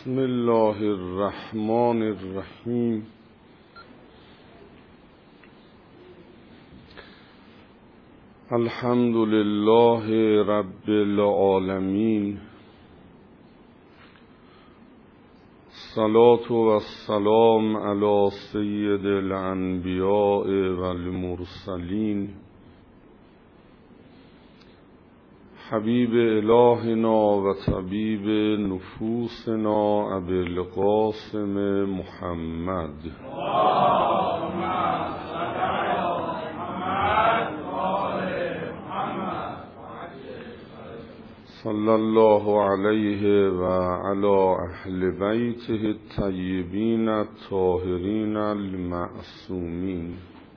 بسم الله الرحمن الرحیم. الحمد لله رب العالمین. الصلاة والسلام علی سید الانبیاء والمرسلین حبیب الهنا و طبیب نفوسنا ابی القاسم محمد صلی الله علیه و علی اهل بیته الطیبین الطاهرین المعصومین.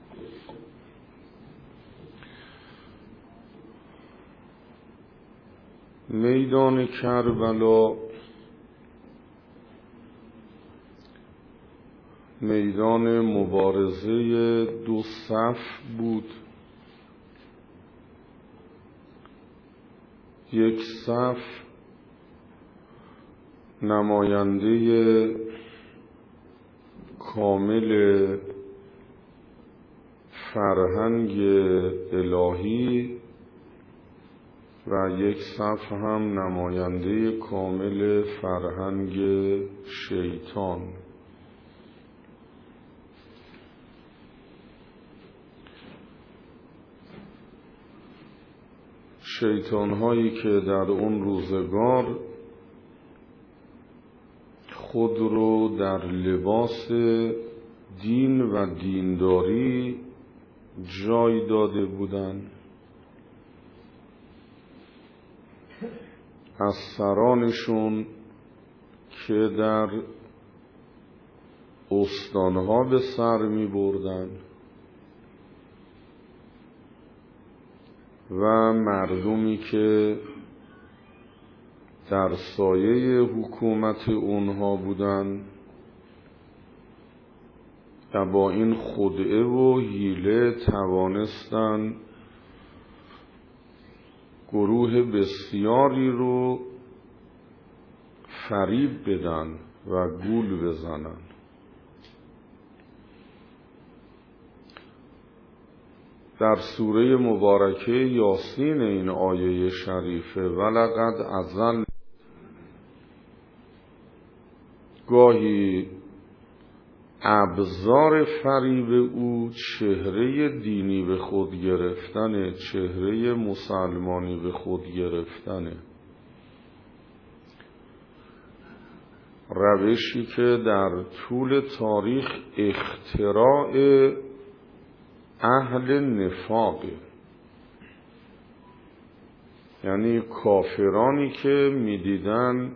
میدان کربلا میدان مبارزه دو صف بود. یک صف نماینده کامل فرهنگ الهی و یک صف هم نماینده کامل فرهنگ شیطان. شیطان هایی که در اون روزگار خود رو در لباس دین و دینداری جای داده بودند. از سرانشون که در استانها به سر می بردن و مردمی که در سایه حکومت اونها بودن و با این خدعه و حیله توانستن گروه بسیاری رو فریب بدن و گول بزنن. در سوره مبارکه یاسین این آیه شریفه ولقد اضل، گاهی ابزار فریب او چهره دینی به خود گرفتن، چهره مسلمانی به خود گرفتنه. روشی که در طول تاریخ اختراع اهل نفاقه، یعنی کافرانی که میدیدن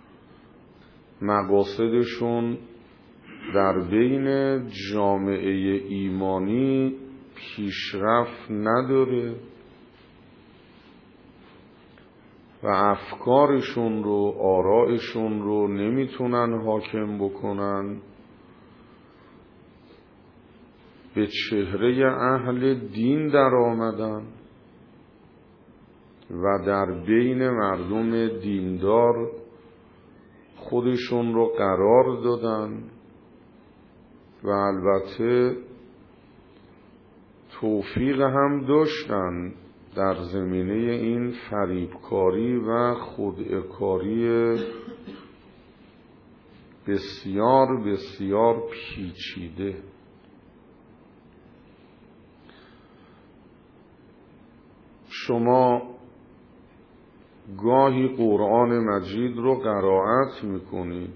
مقاصدشون در بین جامعه ایمانی پیشرفت نداره و افکارشون رو، آرائشون رو نمیتونن حاکم بکنن، به چهره اهل دین در آمدن و در بین مردم دیندار خودشون رو قرار دادن و البته توفیق هم داشتن در زمینه این فریبکاری و خدعه‌کاری بسیار بسیار پیچیده. شما گاهی قرآن مجید رو قرائت میکنید،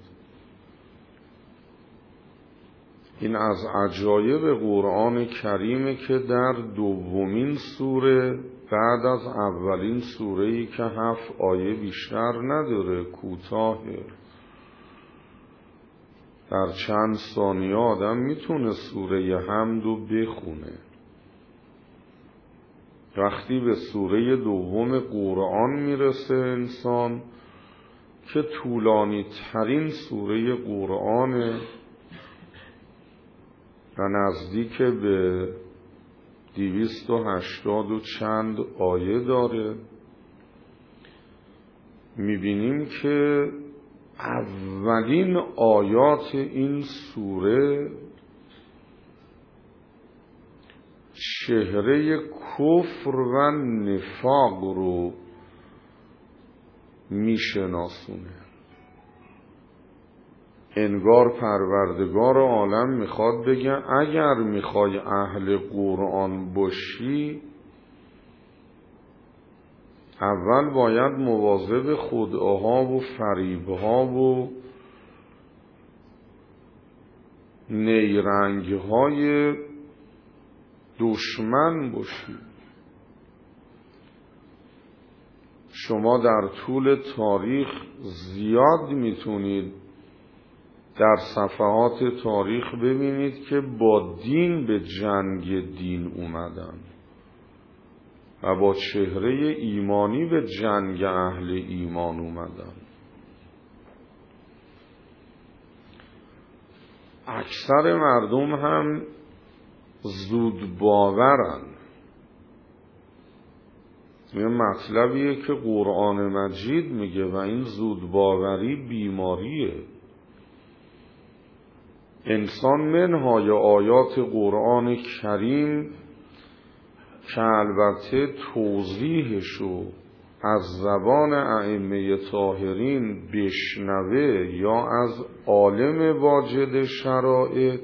این از عجایب قرآن کریمه که در دومین سوره بعد از اولین سوره‌ای که 7 آیه بیشتر نداره، کوتاهه، در چند ثانیه آدم میتونه سوره حمد رو بخونه. وقتی به سوره دوم قرآن میرسه انسان که طولانی ترین سوره قرآنه و نزدیک به 280 و چند آیه داره، میبینیم که اولین آیات این سوره چهره کفر و نفاق رو میشناسونه. انگار پروردگار عالم میخواد بگه اگر میخوای اهل قرآن باشی اول باید مواظب خدعاها و فریبها و نیرنگهای دشمن باشی. شما در طول تاریخ زیاد میتونید در صفحات تاریخ ببینید که با دین به جنگ دین اومدن و با چهره ایمانی به جنگ اهل ایمان اومدن. اکثر مردم هم زود باورن. یه مطلبیه که قرآن مجید میگه و این زود باوری بیماریه. انسان منهای آیات قرآن کریم که البته توضیحشو از زبان ائمه طاهرین بشنوه یا از عالم واجد شرایط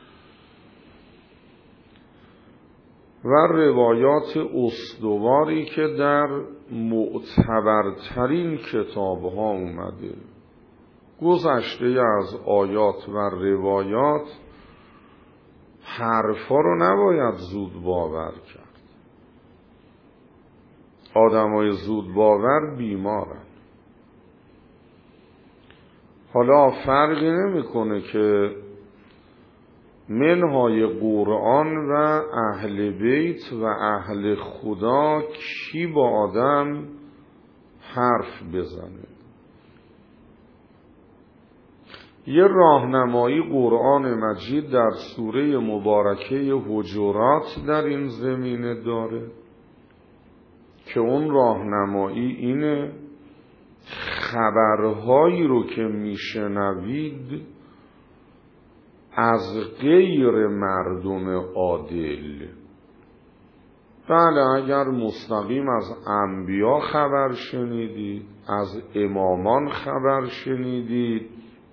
و روایات استواری که در معتبرترین کتابها اومده، گذشته از آیات و روایات حرفا رو نباید زود باور کرد. آدمای زود باور بیمارن. حالا فرقی نمیکنه که منهای قرآن و اهل بیت و اهل خدا کی با آدم حرف بزنه. یه راهنمایی قرآن مجید در سوره مبارکه حجرات در این زمینه داره که اون راهنمایی اینه خبرهایی رو که میشنوید از غیر مردم عادل، بله اگر مستقیم از انبیا خبر شنیدید، از امامان خبر شنیدید،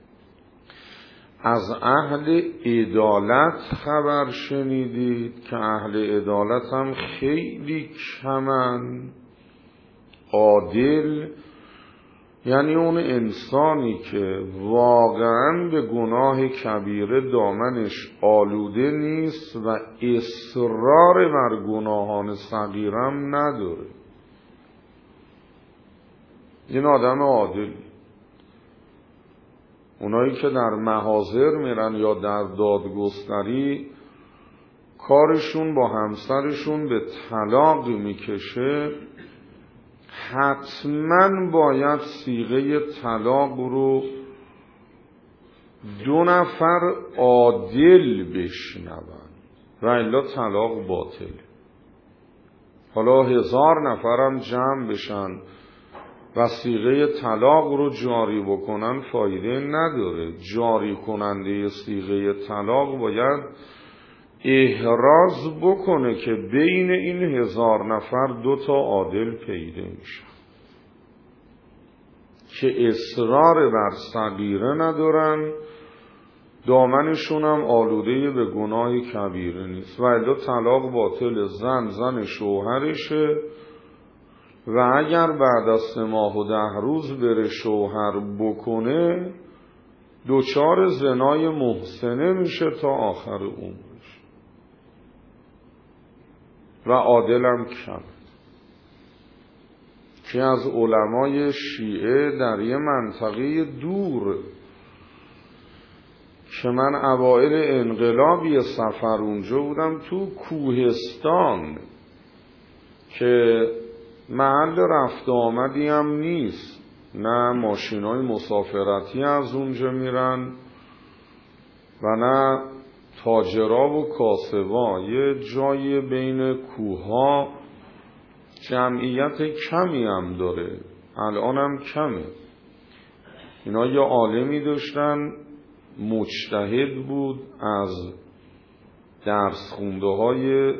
از اهل عدالت خبر شنیدید که اهل عدالت هم خیلی کمن. عادل یعنی اون انسانی که واقعا به گناه کبیره دامنش آلوده نیست و اصرار بر گناهان صغیرم نداره. این آدم عادل. اونایی که در محاضر میرن یا در دادگستری کارشون با همسرشون به طلاق میکشه، حتما باید صیغه طلاق رو 2 نفر عادل بشنون و الا طلاق باطل. حالا 1000 نفرم جمع بشن و صیغه طلاق رو جاری بکنن فایده نداره. جاری کننده صیغه طلاق باید احراز بکنه که بین این 1000 نفر 2 تا عادل پیدا میشه که اصرار بر صغیره ندارن، دامنشون هم آلوده به گناه کبیره نیست و الا طلاق باطل. زن شوهرشه و اگر بعد از 3 ماه و 10 روز بره شوهر بکنه دچار زنای محسنه میشه تا آخر عمرش و عادلم کم. که از علمای شیعه در یه منطقه دور که من اوائل انقلاب یه سفر اونجا بودم، تو کوهستان که محل رفت آمدی هم نیست، نه ماشینای مسافرتی از اونجا میرن و نه تاجرا و کاسبا، یه جای بین کوها، جمعیت کمی هم داره، الان هم کمه. اینا یه عالمی داشتن مجتهد بود، از درس خونده های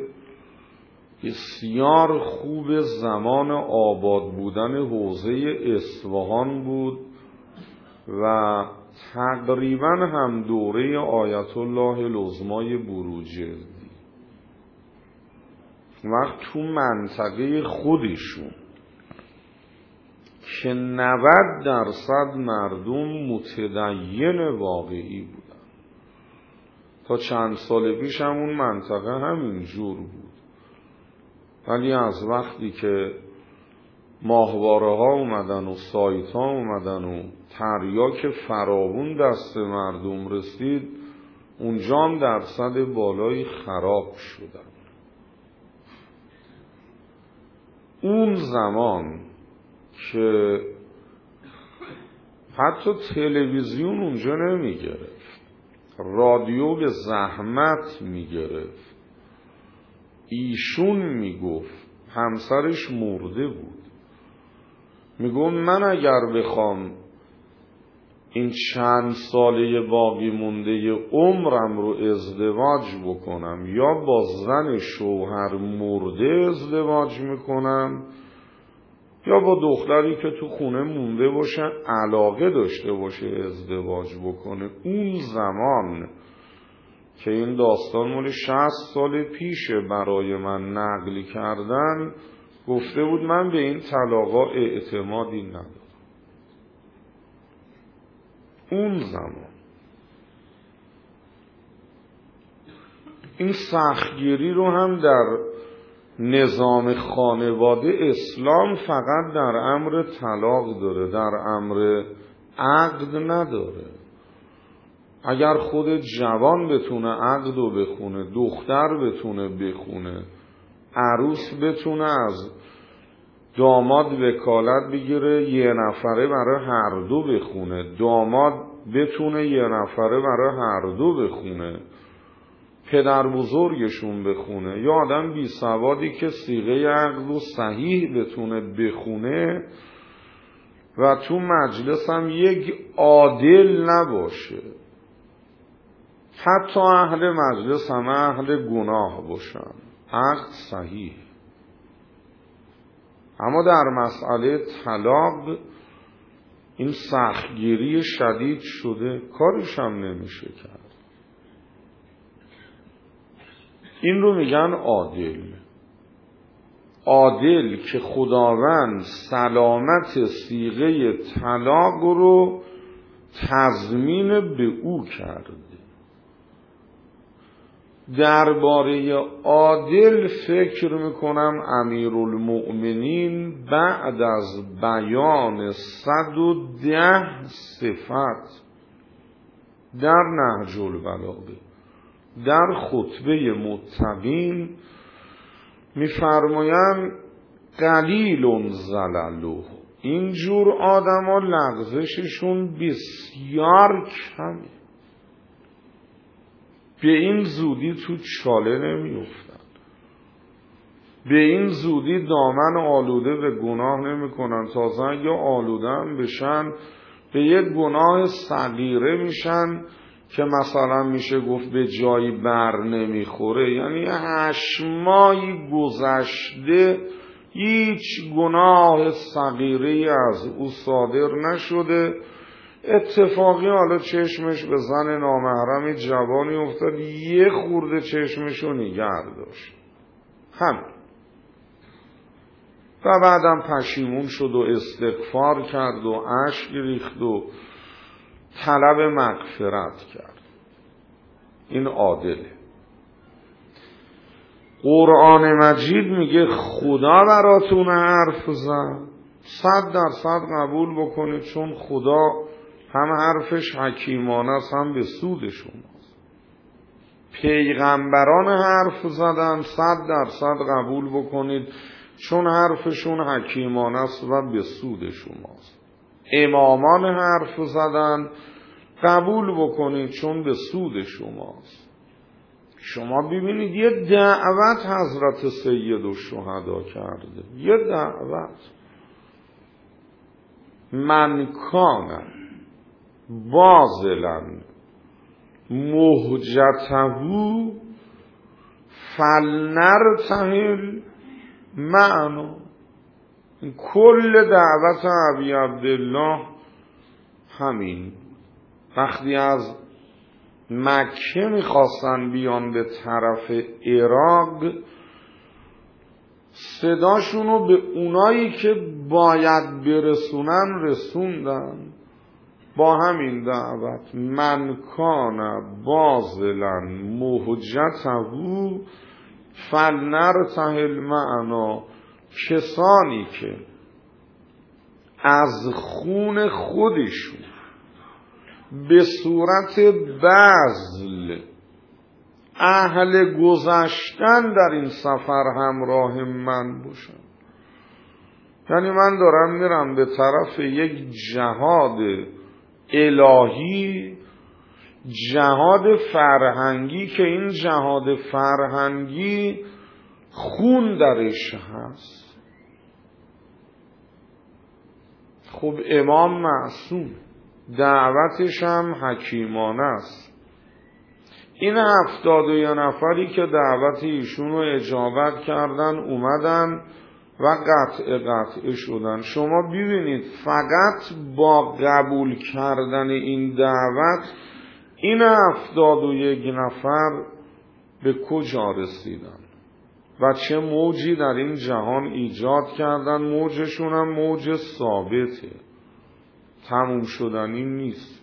بسیار خوب زمان آباد بودن حوزه اصفهان بود و تقریبا هم دوره آیت الله العظمای بروجردی. وقت تو منطقه خودشون که 90% مردم متدین واقعی بودن. تا چند سال پیش هم اون منطقه همین جور بود، ولی از وقتی که ماهواره ها اومدن و سایت ها اومدن و تریاک فراوون دست مردم رسید، اونجا هم درصد بالایی خراب شدن. اون زمان که حتی تلویزیون اونجا نمی گرفت، رادیو به زحمت می گرفت، ایشون می گفت همسرش مرده بود، می گفت من اگر بخوام این چند ساله باقی مونده عمرم رو ازدواج بکنم یا با زن شوهر مرده ازدواج میکنم یا با دختری که تو خونه مونده باشه علاقه داشته باشه ازدواج بکنه. اون زمان که این داستان مال 60 سال پیشه برای من نقل کردن، گفته بود من به این طلاقا اعتمادی ندارم. اون زمان این سختگیری رو هم در نظام خانواده اسلام فقط در امر طلاق داره، در امر عقد نداره. اگر خود جوان بتونه عقد رو بخونه، دختر بتونه بخونه، عروس بتونه از داماد وکالت بگیره یه نفره برای هر دو بخونه، داماد بتونه یه نفره برای هر دو بخونه، پدر بزرگشون بخونه، یا آدم بی سوادی که صیغه عقد و صحیح بتونه بخونه و تو مجلس هم یک عادل نباشه، حتی اهل مجلس هم اهل گناه باشن، عقد صحیح. اما در مسئله طلاق این سختگیری شدید شده، کارش هم نمیشه کرد. این رو میگن عادل. عادل که خداوند سلامت صیغه طلاق رو تضمین به او کرده. درباره عادل فکر میکنم امیرالمؤمنین بعد از بیان 110 صفت در نهج البلاغه در خطبه متقین میفرمایند قلیل زلله، اینجور آدم ها لغزششون بسیار کمه، به این زودی تو چاله نمیافتن، به این زودی دامن آلوده به گناه نمی کنن، تازه اگه آلوده هم بشن به یک گناه صغیره میشن که مثلا میشه گفت به جایی بر نمیخوره، یعنی 8 ماهی گذشته هیچ گناه صغیره از او صادر نشده، اتفاقی حالا چشمش به زن نامحرم جوانی افتاد، یه خورده چشمشو نگه داشت، همین، و بعدم پشیمون شد و استغفار کرد و اشک ریخت و طلب مغفرت کرد. این عادله. قرآن مجید میگه خدا براتون حرف زد، 100% قبول بکنید، چون خدا هم حرفش حکیمانه است هم به سود شماست. پیغمبران حرف زدن، 100% قبول بکنید، چون حرفشون حکیمانه است و به سود شماست. امامان حرف زدن، قبول بکنید، چون به سود شماست. شما ببینید یه دعوت حضرت سید الشهدا کرده، یه دعوت، من کان باذلن مهجته فلنرتحل معنا. کل دعوت ابی عبدالله همین. وقتی از مکه میخواستن بیان به طرف عراق، صداشونو به اونایی که باید برسونن رسوندن با همین دعوت. من کان باذلا مهجته فلنرتحل معنا. کسانی که از خون خودشون به صورت بذل اهل گذشتن در این سفر همراه من باشن، یعنی من دارم میرم به طرف یک جهاد الهی، جهاد فرهنگی که این جهاد فرهنگی خون درش هست. خب امام معصوم، دعوتش هم حکیمانه است. این 71 نفری که دعوت ایشون رو اجابت کردن اومدن و قطع شدن. شما ببینید فقط با قبول کردن این دعوت این 71 نفر به کجا رسیدن و چه موجی در این جهان ایجاد کردن. موجشون هم موج ثابته، تموم شدنی نیست.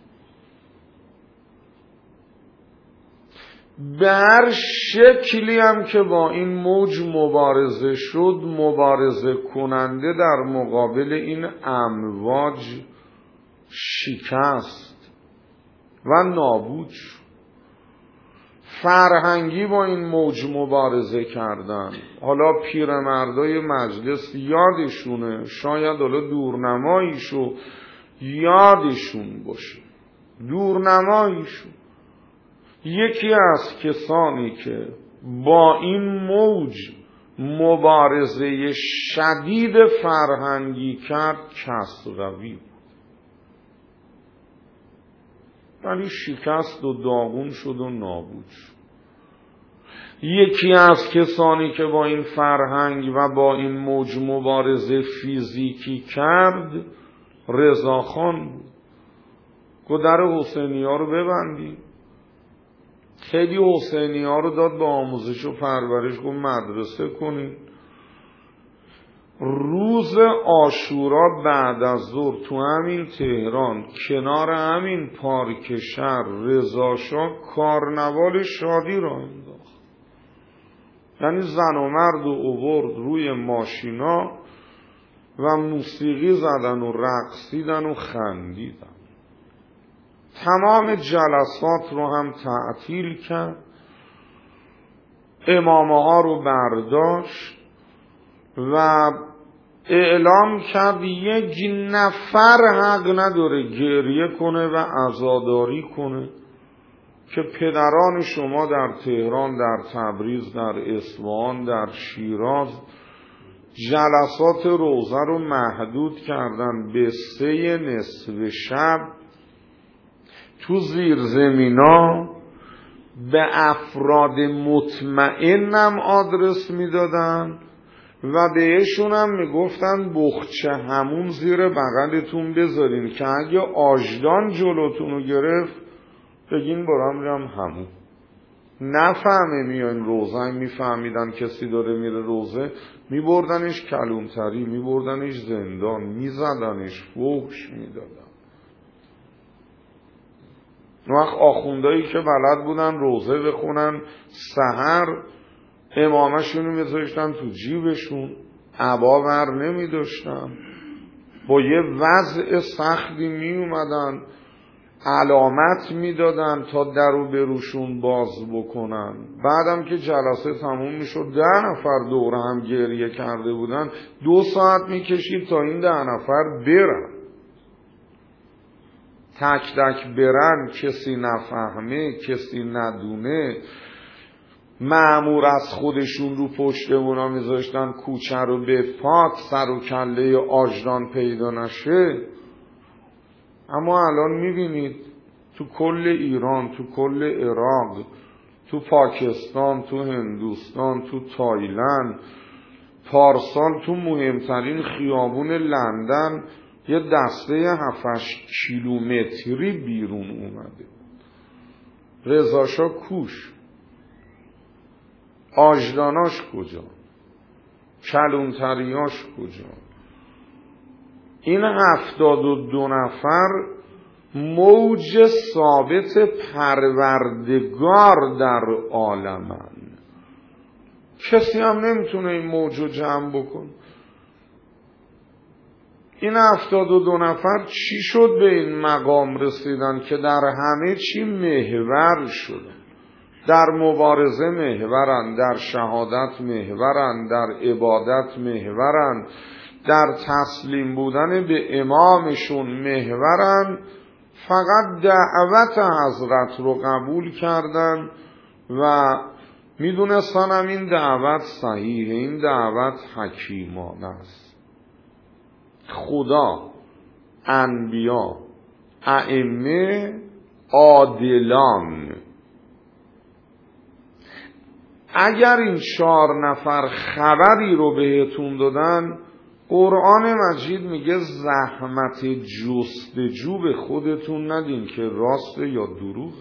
به هر شکلی هم که با این موج مبارزه شد، مبارزه کننده در مقابل این امواج شکست و نابود شد. فرهنگی با این موج مبارزه کردن. حالا پیرمردای مجلس یادشونه، شاید حالا دورنماییشو یادشون باشه، دورنماییشو. یکی از کسانی که با این موج مبارزه شدید فرهنگی کرد کسروی بود، ولی شکست و داغون شد و نابود شد. یکی از کسانی که با این فرهنگ و با این موج مبارزه فیزیکی کرد رضاخان بود. گفت در حسینی ها رو ببندیم. خیلی حسینی ها رو داد به آموزش و پرورش، گفت مدرسه کنید. روز عاشورا بعد از ظهر تو همین تهران کنار همین پارک شهر رضاشاه کارنوال شادی را انداخت. یعنی زن و مرد و آورد روی ماشینا و موسیقی زدن و رقصیدن و خندیدن. تمام جلسات رو هم تعطیل کرد، امامه ها رو برداشت و اعلام کرد یک نفر حق نداره گریه کنه و عزاداری کنه که پدران شما در تهران، در تبریز، در اصفهان، در شیراز جلسات روزه رو محدود کردن به 3 نصف شب تو زیرزمینا. به افراد مطمئنم آدرس میدادن و بهشون هم میگفتن بخچه همون زیر بغلتون بذارین که اگه آجدان جلوتون رو گرفت بگین برام میرم همون. نفهمه میان روزه، میفهمیدن کسی داره میره روزه، میبردنش کلونتری، میبردنش زندان، میزدنش، فحش میدادن. وقت آخوندایی که بلد بودن روزه بخونن سحر امامشونو میذاشتن تو جیبشون، عبا ور نمیداشتن، با یه وضع سختی میومدن، علامت میدادن تا درو بروشون باز بکنن. بعدم که جلسه تموم میشد 10 نفر دور هم گریه کرده بودن، 2 ساعت میکشید تا این 10 نفر برن. تک تک برن، کسی نفهمه، کسی ندونه. مأمور از خودشون رو پشتمونا میذاشتن کوچه رو به پاک، سر و کله آجران پیدا نشه. اما الان میبینید تو کل ایران، تو کل عراق، تو پاکستان، تو هندوستان، تو تایلند، پارسال تو مهمترین خیابون لندن یه دسته 7-8 کیلومتری بیرون اومده. رضاشاه کوش، آجداناش کجا، کلونتریاش کجا؟ این 72 نفر موج ثابت پروردگار در عالمن. کسی هم نمیتونه این موج رو جمع بکن. این 72 نفر چی شد به این مقام رسیدن که در همه چی محور شدن؟ در مبارزه محورن، در شهادت محورن، در عبادت محورن، در تسلیم بودن به امامشون محورن. فقط دعوت حضرت رو قبول کردن و میدونستن هم این دعوت صحیحه، این دعوت حکیمانه است. خدا، انبیا، ائمه، عادلان، اگر این 4 نفر خبری رو بهتون دادن، قرآن مجید میگه زحمت جستجو به خودتون ندین که راسته یا دروغه.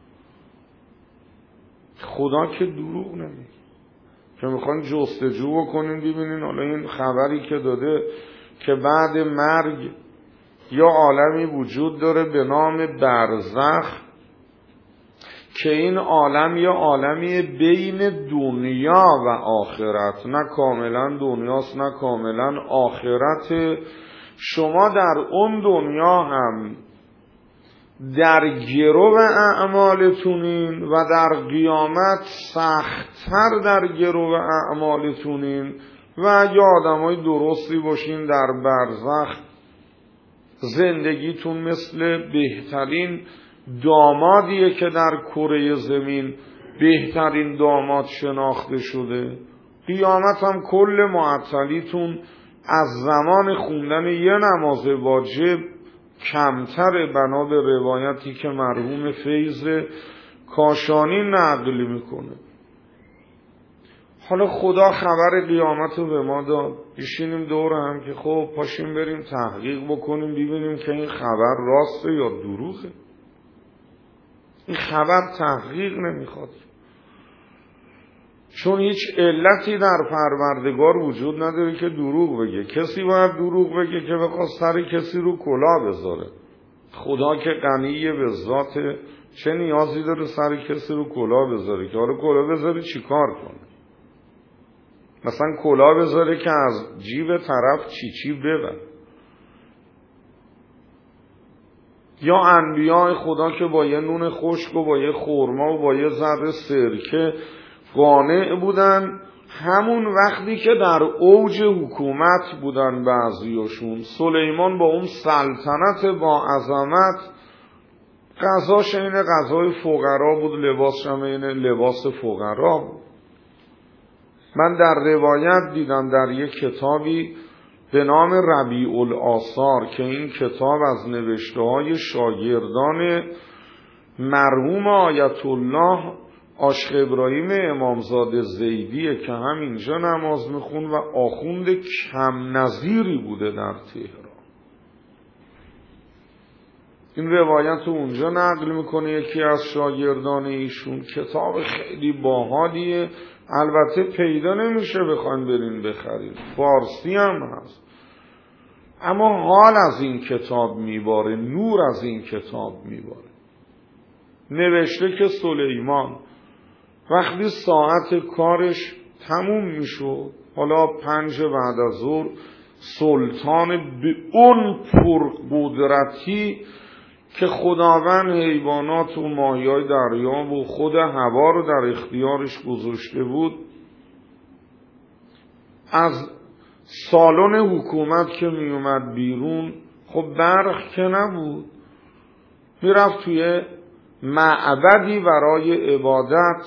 خدا که دروغ نمیگه که میخوان جستجو بکنین ببینین حالا این خبری که داده که بعد مرگ یا عالمی وجود داره به نام برزخ که این عالم یا عالمی بین دنیا و آخرت، نه کاملا دنیاست نه کاملا آخرت. شما در اون دنیا هم در گرو اعمالتونین و در قیامت سخت‌تر در گرو اعمالتونین و اگه آدمای درستی باشین در برزخ زندگیتون مثل بهترین دامادیه که در کره زمین بهترین داماد شناخته شده. قیامت هم کل معطلیتون از زمان خوندن یه نماز واجب کمتر، بنا به روایتی که مرحوم فیض کاشانی نقل میکنه. حالا خدا خبر قیامت رو به ما داد، بشینیم دور هم که خب پاشیم بریم تحقیق بکنیم ببینیم که این خبر راسته یا دروغه. این خبر تحقیق نمیخواد، چون هیچ علتی در پروردگار وجود نداره که دروغ بگه. کسی باید دروغ بگه که بخواد سر کسی رو کلاه بذاره. خدا که غنیه به ذات، چه نیازی داره سر کسی رو کلاه بذاره؟ که حالا کلاه بذاره چی کار کنه؟ مثلا کلاه بذاره که از جیب طرف چی ببر. یا انبیاء خدا که با یه نون خشک و با یه خرما و با یه ذره سرکه قانع بودن، همون وقتی که در اوج حکومت بودن بعضیاشون. سلیمان با اون سلطنت با عظمت، غذاش این غذای فقرا بود، لباسش هم این لباس فقرا بود. من در روایت دیدم در یک کتابی به نام ربیع الآثار که این کتاب از نوشته های شاگردان مرحوم آیت الله عاشق ابراهیم امامزاده زیدیه که همینجا نماز میخون و آخوند کم نظیری بوده در تهران. این روایت رو اونجا نقل میکنه یکی از شاگردان ایشون. کتاب خیلی باحالیه، البته پیدا نمیشه بخواین برین بخرید، فارسی هم هست، اما حال از این کتاب میباره، نور از این کتاب میباره. نوشته که سلیمان وقتی ساعت کارش تموم میشد، حالا 5 بعد از ظهر، سلطان به اون پرقدرتی که خداوند حیوانات و ماهیای دریا و خود هوا رو در اختیارش گذاشته بود، از سالن حکومت که می اومد بیرون، خب برق که نبود، می رفت توی معبدی برای عبادت،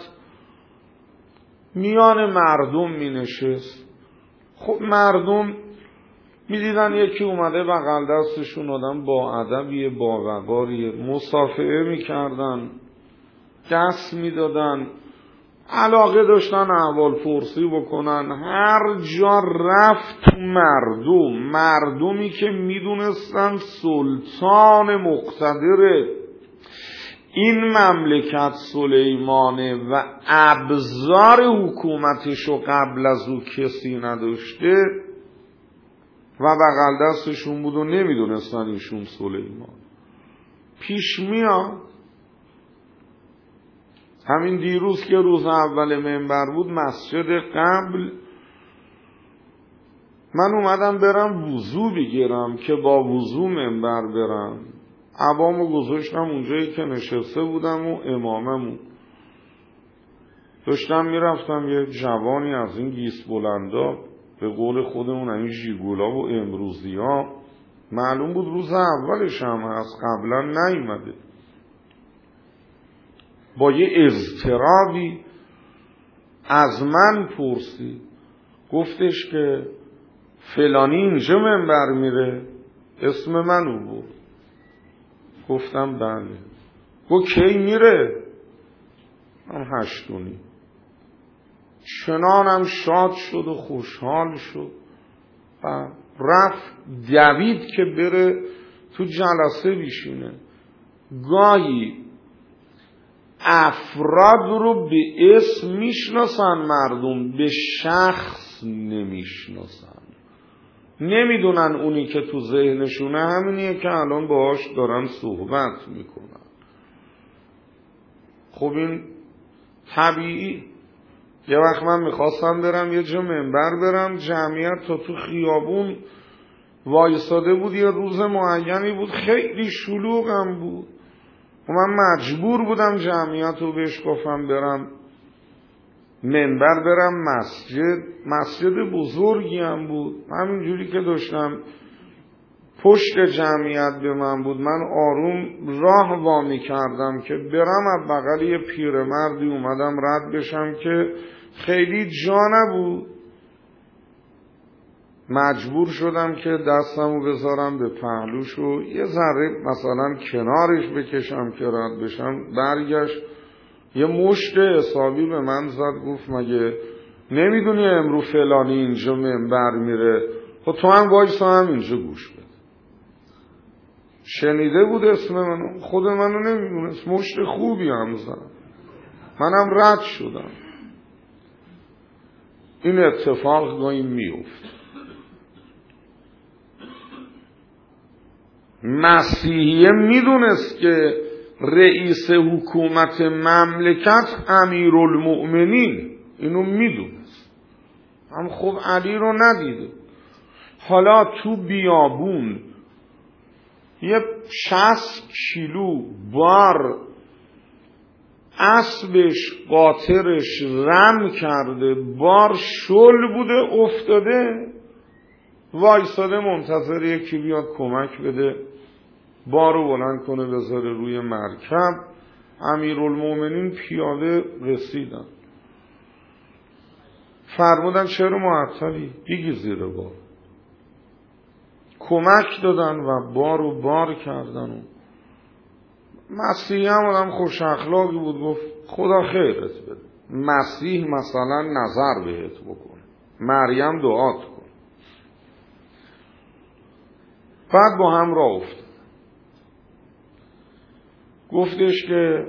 میان مردم می نشست. خب مردم میدیدن یکی اومده بغل دستشون آدم با ادبیه، با وقاریه، مصافحه میکردن، دست میدادن، علاقه داشتن احوال پرسی بکنن. هر جا رفت مردمی که میدونستن سلطان مقتدر این مملکت سلیمانه و ابزار حکومتشو قبل از او کسی نداشته و بغل دستشون بود و نمیدونستن ایشون سلیمان. پیش میاد همین دیروز که روز اول منبر بود مسجد قبل، من اومدم برم وضو بگیرم که با وضو منبر برم، عبامو گذاشتم اونجایی که نشسته بودم و اماممو داشتم میرفتم. یه جوانی از این گیس بلندا، به قول خودمون این ژیگولا و امروزی ها، معلوم بود روز اولش هم هست، قبلا نیومده، با یه اضطرابی از من پرسید، گفتش که فلانی اینجا منبر میره، اسم منو بود. گفتم بله. گفت کی میره؟ من 8:30. چنانم شاد شد و خوشحال شد و رفت دوید که بره تو جلسه بشینه. گاهی افراد رو به اسم میشناسن مردم، به شخص نمیشناسن، نمیدونن اونی که تو ذهنشونه همینیه که الان باهاش دارن صحبت میکنن. خب این طبیعی. یه وقت من میخواستم برم یه جا منبر برم، جمعیت تا تو خیابون وایساده بود، یه روز معینی بود، خیلی شلوغم بود و من مجبور بودم جمعیت رو بهش گفتم برم منبر، برم مسجد بزرگی هم بود. همینجوری که داشتم پشت جمعیت به من بود، من آروم راه وامی کردم که برم، از بغل یه پیرمردی اومدم رد بشم که خیلی جا نبود، مجبور شدم که دستمو بذارم به پهلوش و یه ذره مثلا کنارش بکشم که رد بشم. برگشت یه مشت حسابی به من زد، گفت مگه نمیدونی امرو فلانی اینجا منبر میره؟ خب تو هم وایسا هم اینجا گوش بده. شنیده بود اسم منو، خود منو نمیدونست، مشت خوبی هم زد، منم رد شدم. این اتفاق گاهی میفت. مسیحیه میدونست که رئیس حکومت مملکت امیرالمؤمنین، اینو میدونست، هم خب علی رو ندیده. حالا تو بیابون یه 60 کیلو بار اسبش قاطرش رم کرده، بار شل بوده افتاده، وایساده منتظر یکی بیاد کمک بده، بارو بلند کنه بذاره روی مرکب. امیرالمؤمنین پیاده رسیدن، فرمودن چرا معطلی؟ بگی زیر بار. کمک دادن و بارو بار کردن. و مسیح هم آدم خوش اخلاقی بود، گفت خدا خیرت بده، مسیح مثلا نظر بهت بکنه، مریم دعات کن. بعد با هم راه افتاد. گفتش که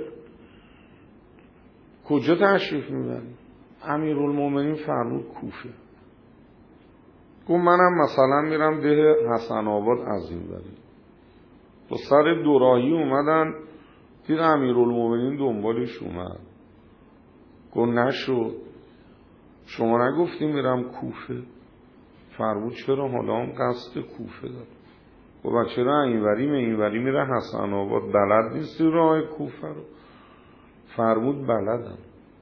کجا تشریف میبری؟ امیرالمؤمنین فرمود کوفه. گفت منم مثلا میرم ده حسن آباد از این بری. با سر دوراهی اومدن، دید امیرالمؤمنین دنبالش اومد. گفت نشد، شما نگفتی میرم کوفه؟ فرمود چرا حالا هم قصد کوفه دارم. گفت چرا اینوری میره حسن آباد، بلد نیستی راه کوفه رو؟ فرمود بلدم.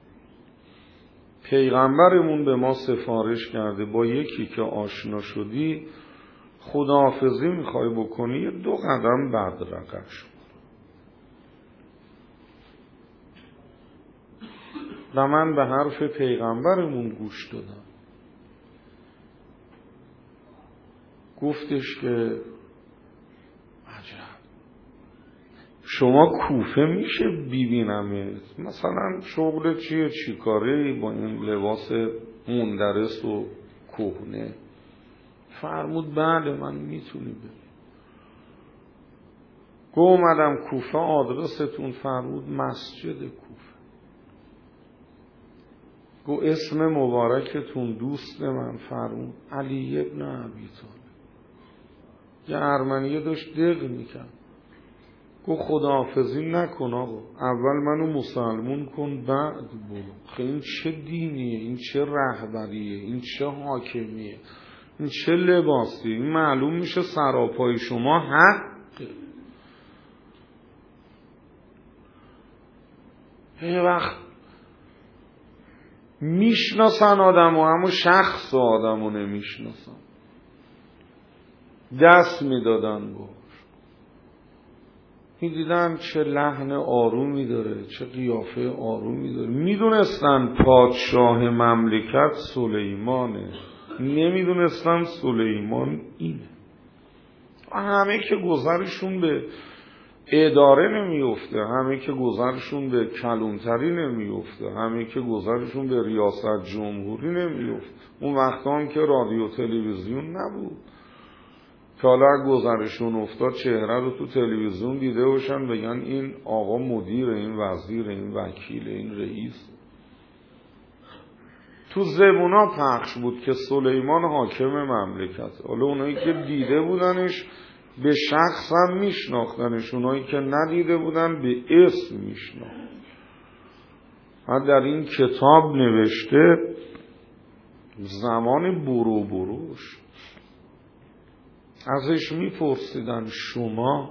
پیغمبرمون به ما سفارش کرده با یکی که آشنا شدی خداحافظی میخوای بکنی، 2 قدم بعد رقش. و من به حرف پیغمبرمون گوش دادم. گفتش که عجب، شما کوفه میشه ببینمت؟ مثلا شغل چیه، چی کاره با این لباس مندرس و کهنه؟ فرمود بله من میتونی بری. گو اومدم کوفه، آدرستون؟ فرمود مسجد کوفه. گو اسم مبارکتون؟ دوست من. فرمود علی ابن ابی طالب. یه ارمنیه داشت دق میکرد. گو خداحافظی نکن آقا، اول منو مسلمون کن بعد برو. این چه دینیه، این چه رهبریه، این چه حاکمیه، این چه لباسیه؟ این معلوم میشه سراپای شما حقه. یه وقت میشناسن آدمو، اما شخص آدمو نمیشناسن. دست میدادن باش، میدیدن چه لحن آرومی داره، چه قیافه آرومی داره. میدونستن پادشاه مملکت سلیمانه، نمیدونستن سلیمان اینه. همه که گذرشون به اداره نمیفته، همه که گذرشون به کلونتری نمیفته، همه که گذرشون به ریاست جمهوری نمیفته. اون وقتا هم که رادیو تلویزیون نبود که حالا گذرشون افتاد چهره رو تو تلویزیون دیده باشن بگن این آقا مدیر، این وزیر، این وکیل، این رئیس. تو زبونا پخش بود که سلیمان حاکم مملکت. حالا اونایی که دیده بودنش به شخص هم میشناختنش، اونایی که ندیده بودن به اسم میشناختن. در این کتاب نوشته زمان بروش ازش میپرسیدن شما؟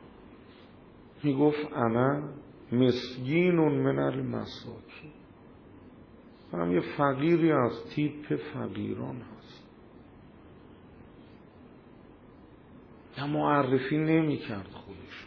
میگفت انا مسکینون من المساکین، منم یه فقیری از تیپ فقیران هست. یا معرفی نمی کرد خودش.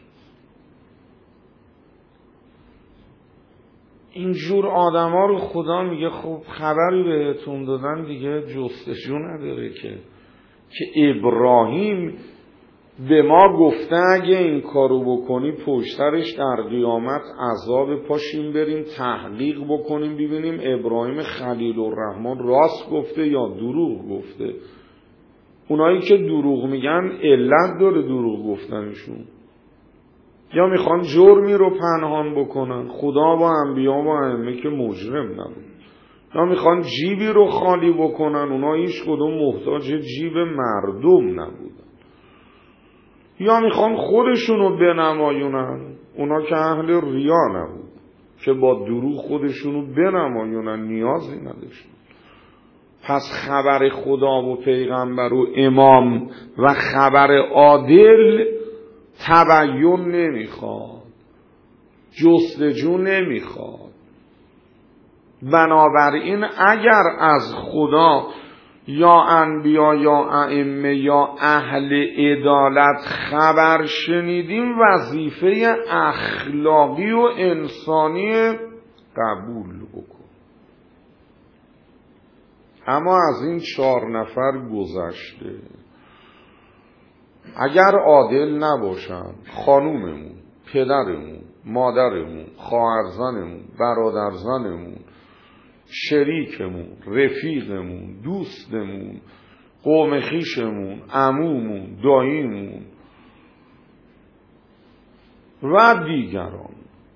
اینجور آدم ها رو خدا میگه خب خبری بهتون دادن دیگه جستجو نداره که ابراهیم به ما گفته اگه این کارو بکنی پشترش در قیامت عذاب، پاشیم بریم تحقیق بکنیم ببینیم ابراهیم خلیل الرحمن راست گفته یا دروغ گفته. اونایی که دروغ میگن علت داره دروغ گفتنشون، یا میخوان جرمی رو پنهان بکنن. خدا و انبیا و ائمه که مجرم نبود. یا میخوان جیبی رو خالی بکنن، اونا هیچ کدوم محتاج جیب مردم نبودن. یا میخوان خودشونو بنمایونن، اونا که اهل ریا نبود که با دروغ خودشونو بنمایونن، نیازی نداشتن. پس خبر خدا و پیغمبر و امام و خبر عادل تبیین نمیخواد، جستجو نمیخواد. بنابراین اگر از خدا یا انبیا یا ائمه یا اهل عدالت خبر شنیدیم، وظیفه اخلاقی و انسانی قبول بکن. اما از این 4 نفر گذشته اگر عادل نباشن، خانوممون، پدرمون، مادرمون، خواهرزنمون، برادرزنمون، شریکمون، رفیقمون، دوستمون، قوم خویشمون، عمومون، داییمون و دیگران،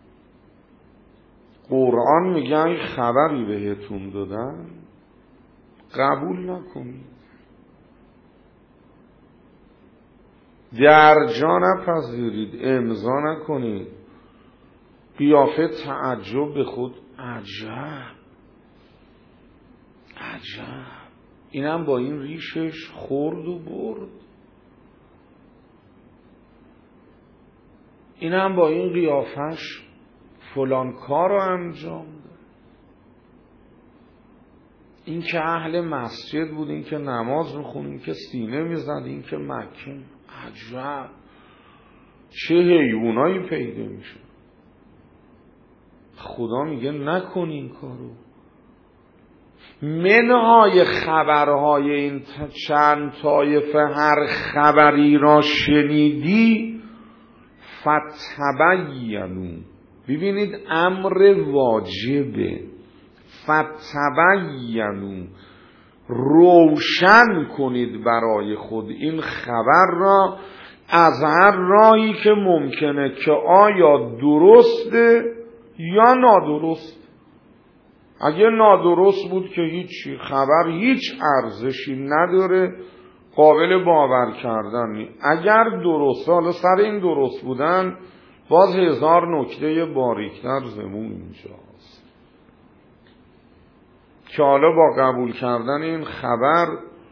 قرآن میگه خبری بهتون دادن قبول نکنید، درجا نپذیرید، امضا نکنید. قیافه تعجب به خود، عجب اینم با این ریشش خورد و برد، اینم با این قیافش فلان کار رو انجام داد. این که اهل مسجد بود، این که نماز میخوند، این که سینه میزد، این که مکه. عجب چه حیوانایی پیدا میشه. خدا میگه نکن این کارو. منهای خبرهای این چند طایفه هر خبری را شنیدی فتبینوا. ببینید امر واجبه. فتبینوا، روشن کنید برای خود این خبر را از هر راهی که ممکنه که آیا درسته یا نادرست. اگه نادرست بود که هیچی، خبر هیچ ارزشی نداره، قابل باور کردن نیست. اگر درسته، حالا سر این درست بودن باز هزار نکته باریکتر زمون اینجاست که حالا با قبول کردن این خبر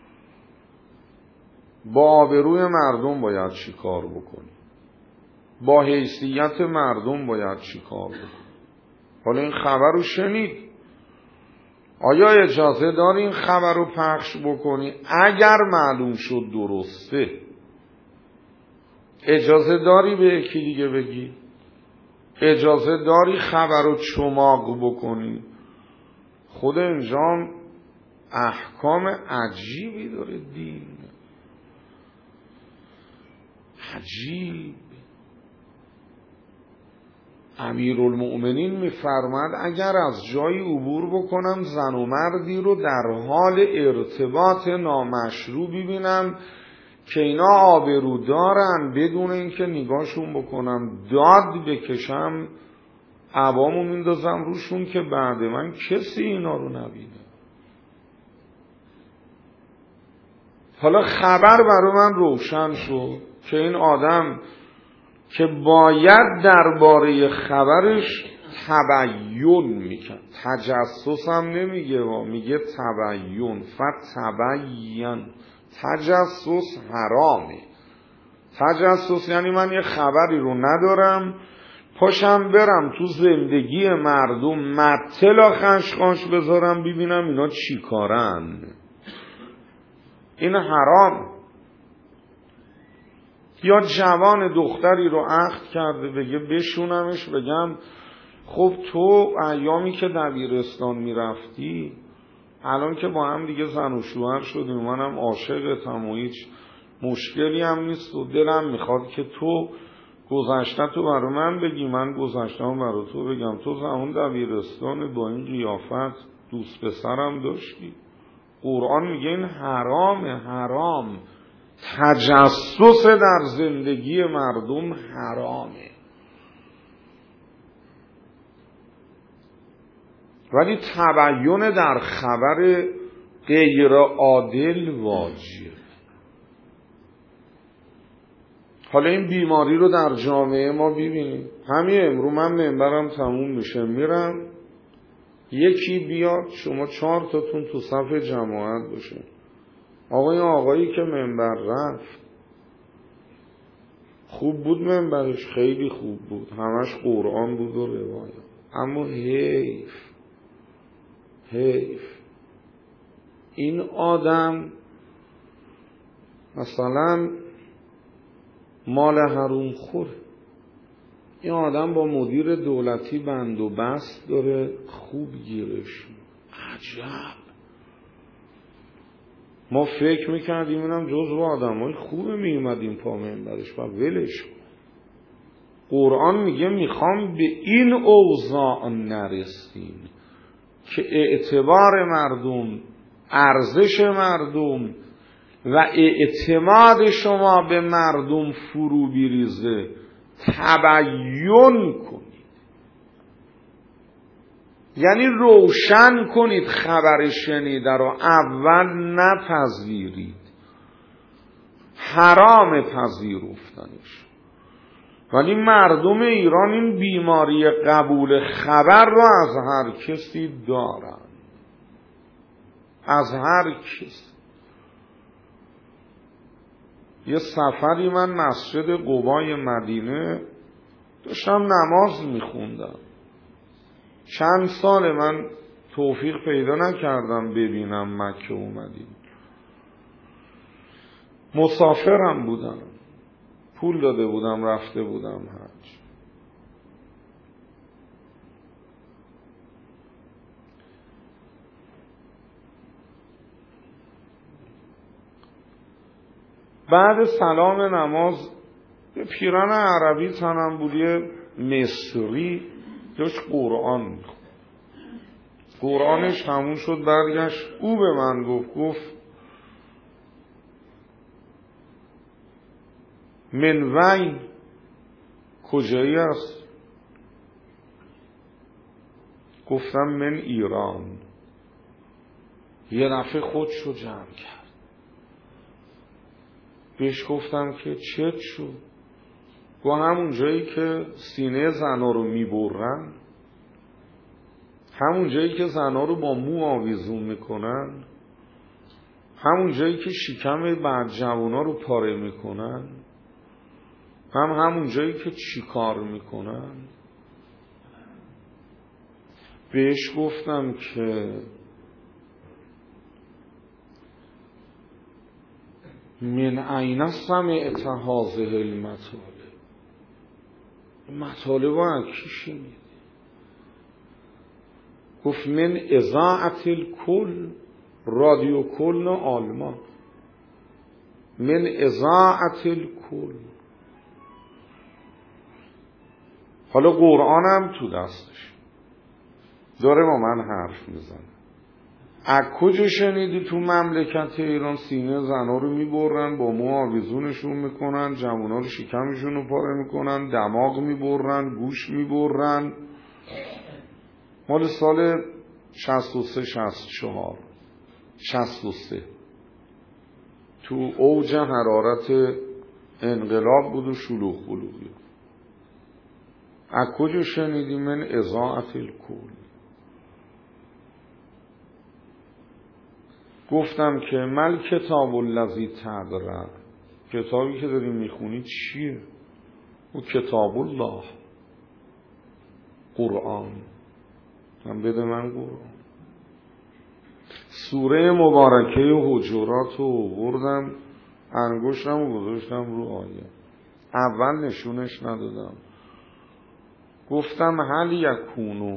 با آبروی مردم باید چی کار بکنی، با حیثیت مردم باید چی کار بکنی. حالا این خبر رو شنید، آیا اجازه داری این خبر رو پخش بکنی؟ اگر معلوم شد درسته، اجازه داری به یکی دیگه بگی؟ اجازه داری خبر رو چماق بکنی؟ خود اینجا احکام عجیبی داره دین، عجیب. امیرالمؤمنین میفرماد اگر از جایی عبور بکنم زن و مردی رو در حال ارتباط نامشروع ببینم که اینا آبرو دارن، بدون اینکه نگاهشون بکنم داد بکشم، عبامو میندازم روشون که بعد من کسی اینا رو نبینه. حالا خبر برای من روشن شد که این آدم که باید درباره خبرش تبیین میکن، تجسس هم نمیگه، میگه تبیین. فتبین، تجسس حرامه. تجسس یعنی من یه خبری رو ندارم پاشم برم تو زندگی مردم مطلع خشخاش بذارم ببینم اینا چی کارن. این حرام. یا جوان دختری رو عقد کرده بگه بشونمش، بگم خب تو ایامی که دبیرستان میرفتی الان که با هم دیگه زن و شوهر شدیم، منم عاشقتم و هیچ مشکلی هم نیست و دلم میخواد که تو گذشته تو برای من بگی، من گذشته هم برای تو بگم. تو زمان دبیرستان با این قیافت دوست پسرم داشتی. قرآن میگه این حرامه. حرام. تجسس در زندگی مردم حرامه. ولی تبیین در خبر غیر عادل واجب. حالا این بیماری رو در جامعه ما ببینید. همین امرو من منبرم تموم میشه میرم، یکی بیاد شما 4 تاتون تو صف جماعت باشه، آقایی که منبر رفت خوب بود، منبرش خیلی خوب بود، همش قرآن بود و روایت، اما حیف این آدم مثلا مال حروم خور، این آدم با مدیر دولتی بند و بست داره، خوب گیرش. عجب. ما فکر میکردیم اینم جزو آدم های خوبه میومدیم پا منبرش و ولش. قرآن میگه میخوام به این اوضاع نرسیم که اعتبار مردم، ارزش مردم و اعتماد شما به مردم فرو بریزه. تبیین کنید، یعنی روشن کنید خبر شنیده رو، اول نپذیرید، حرام پذیرفتنش. ولی مردم ایران این بیماری قبول خبر رو از هر کسی دارن، از هر کسی. یه سفری من مسجد قبای مدینه داشتم نماز میخوندم، چند سال من توفیق پیدا نکردم ببینم مکه و مدینه، مسافرم بودم، پول داده بودم رفته بودم حج. بعد سلام نماز یه پیرن عربی تنمبولی مصری داشت قرآن قرآنش تموم شد، برگشت او به من گفت من وین، کجایی است؟ گفتم من ایران. یه دفعه خودشو جمع کرد. بهش گفتم که چت شد؟ گفت همون جایی که سینه زنا رو میبرن، همون جایی که زنا رو با مو آویزون میکنن، همون جایی که شکم بعد جوانا رو پاره میکنن، همون جایی که چیکار میکنن. بهش گفتم که من عین سمعت هذه المطالب، مطالب رو کی شنید؟ گفت من اذاعت الکل، رادیو کلن آلمان، من اذاعت الکل. حالا قرآنم تو دستش داره با من حرف میزنه. از کجا شنیدی تو مملکت ایران سینه زنا رو میبرن، با مو آویزونشون میکنن، جوونا رو شکمشون رو پاره میکنن، دماغ میبرن، گوش میبرن؟ مال سال 63 64 63 تو اوج حرارت انقلاب بود و شلوغ بلوغی. از کجا شنیدی؟ من اذاعت الکل. گفتم که مل کتاب الذی تقرأ، کتابی که داری میخونی چیه؟ او کتاب الله، قرآن. من بده من قرآن. سوره مبارکه حجرات رو آوردم، انگشتم رو گذاشتم رو آیه. اول نشونش ندادم، گفتم هل یکونو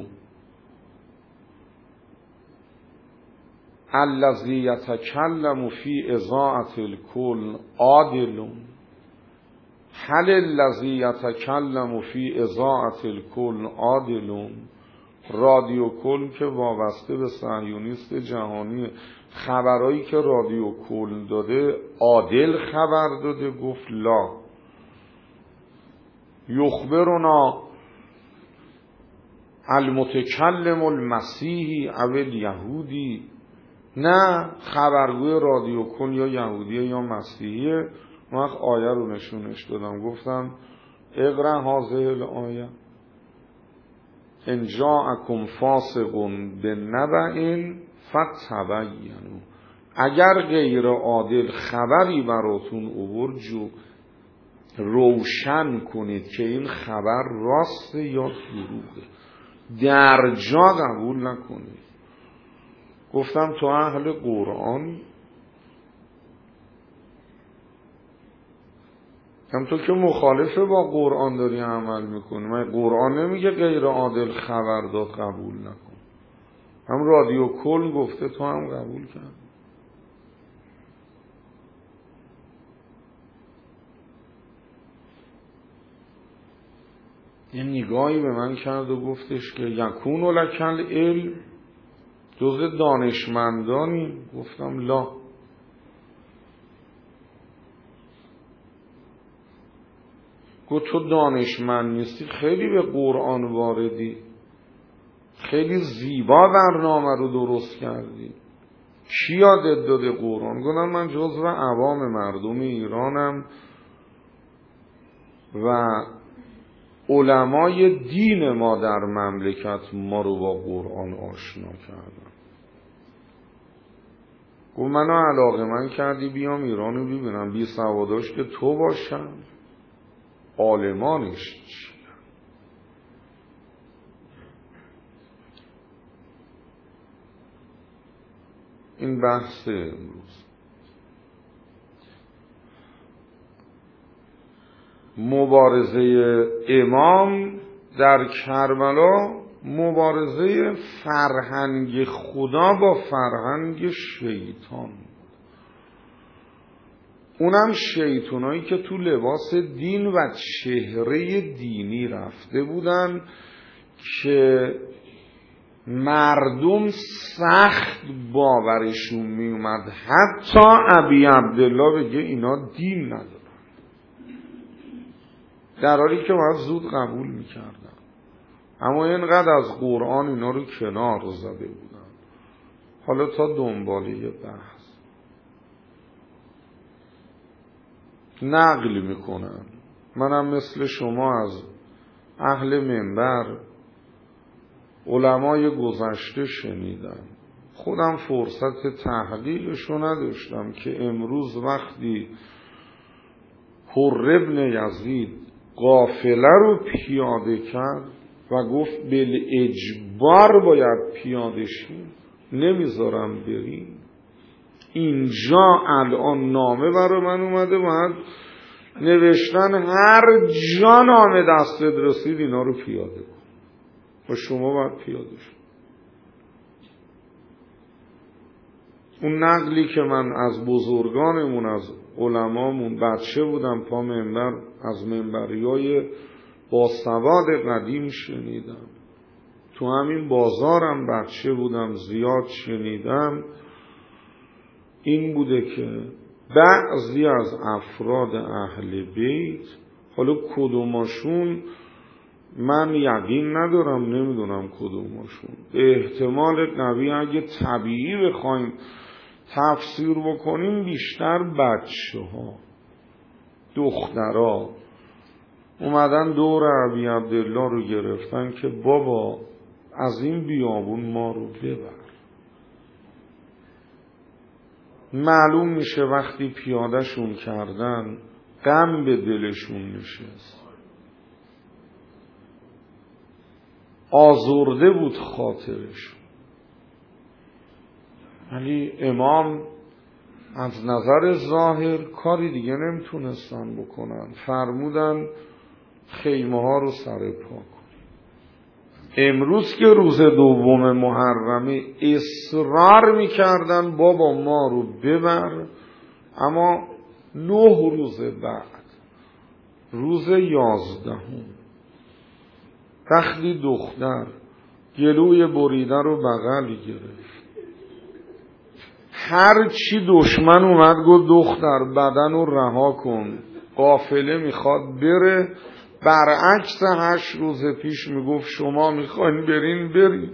الذی یتکلم فی اذاعة الکل عادل، هل الذی یتکلم فی اذاعة الکل عادل. رادیو کل که وابسته به صهیونیست جهانی، خبرایی که رادیو کل داده عادل خبر داده؟ گفت لا. یخبرنا المتکلم المسیحی او الیهودی، نه خبرگوی رادیو کن یا یهودیه یا مسیحیه. من آیه رو نشونش دادم، گفتم اقرأ هذه الآیه ان جاءکم فاسق بنبأ فتبینوا. اگر غیر عادل خبری براتون آورد روشن کنید که این خبر راسته یا دروغه، در جا قبول نکنید. گفتم تو اهل قرآن، هم تو که مخالفه با قرآن داری عمل میکنی. من قرآن نمیگه غیر عادل خبر داد قبول نکن، هم رادیو کل گفته تو هم قبول کرد. یه نگاهی به من کرد و گفتش که یکون لک العلم، جزء دانشمندانی؟ گفتم لا. گفت تو دانشمند نیستی، خیلی به قرآن واردی، خیلی زیبا برنامه رو درست کردی، کی یادت داده قرآن؟ گفتم من جزء عوام مردم ایرانم و علمای دین ما در مملکت ما رو با قرآن آشنا کردن. گفت منو علاقه‌مند کردی بیام ایران رو ببینم، بی سواداش که تو باشم، عالمانش چی؟ این بحث امروز. مبارزه امام در کربلا مبارزه فرهنگ خدا با فرهنگ شیطان. اونم شیطونایی که تو لباس دین و چهره دینی رفته بودن که مردم سخت باورشون می اومد حتی ابی عبدالله بگه اینا دین ندارن، در حالی که باید زود قبول میکردن. اما اینقدر از قرآن اینا رو کنار زده بودن. حالا تا دنباله بحث نقل میکنن. منم مثل شما از اهل منبر علمای گذشته شنیدم، خودم فرصت تحقیقشو نداشتم که امروز وقتی حر ابن یزید قافله رو پیاده کرد و گفت بالاجبار باید پیاده شیم، نمیذارم بریم، اینجا الان نامه برای من اومده، باید نوشتن هر جا نامه دستت رسید اینا رو پیاده کن و شما باید پیاده شد. اون نقلی که من از بزرگانمون از علمامون بچه بودم پا منبر از منبریای با سواد قدیم شنیدم، تو همین بازارم بچه بودم زیاد شنیدم، این بوده که بعضی از افراد اهل بیت، حالا کدوماشون من یقین ندارم، نمیدونم کدوماشون، به احتمال قوی اگه طبیعی بخوایم تفسیر بکنیم بیشتر بچه ها دخترها اومدن دور ابی عبدالله رو گرفتن که بابا از این بیابون ما رو ببر. معلوم میشه وقتی پیادهشون کردن غم به دلشون نشست، آزرده بود خاطرش. ولی امام از نظر ظاهر کاری دیگه نمیتونستن بکنن، فرمودن خیمه ها رو سر پا کن. امروز که روز دوم محرمه اصرار میکردن بابا ما رو ببر، اما 9 روز بعد روز 11 وقتی دختر گلوی بریده رو بغل گرفت، هر چی دشمن اومد گفت دختر بدن رو رها کن، قافله میخواد بره، برعکس 8 روز پیش میگفت شما میخواین برین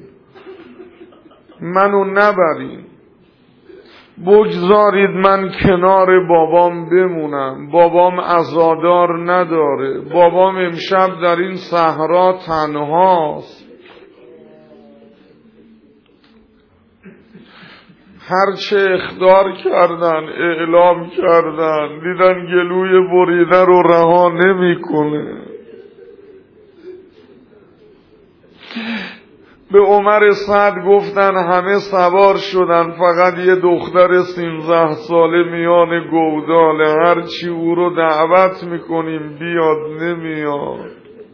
منو نبرین، بگذارید من کنار بابام بمونم، بابام عزادار نداره، بابام امشب در این صحرا تنهاست. هرچه اخطار کردن اعلام کردن، دیدن گلوی بریده رو رها نمیکنه. به عمر سعد گفتن همه سوار شدن، فقط یه دختر 13 ساله میان گوداله، هرچی او رو دعوت میکنیم بیاد نمیاد.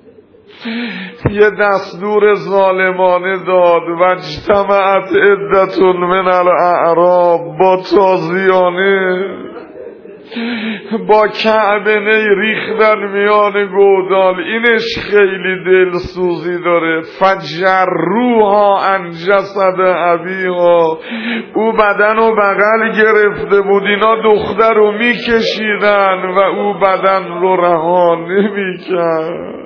یه دستور ظالمانه داد و اجتمعت عدتون من الاعراب، با تازیانه با کعبه ریختن میان گودال. اینش خیلی دلسوزی داره. فجروها عن جسد ابیها، او بدن رو بغل گرفته بود، اینا دختر رو میکشیدن و او بدن رو رها نمیکرد.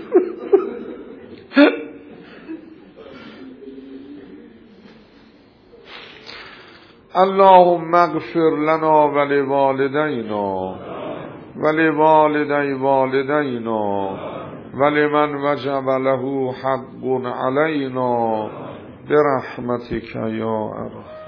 اللهم اغفر لنا ولوالدینا ولوالدی والدینا ولمن وجب له حق علینا برحمتک یا ارحم.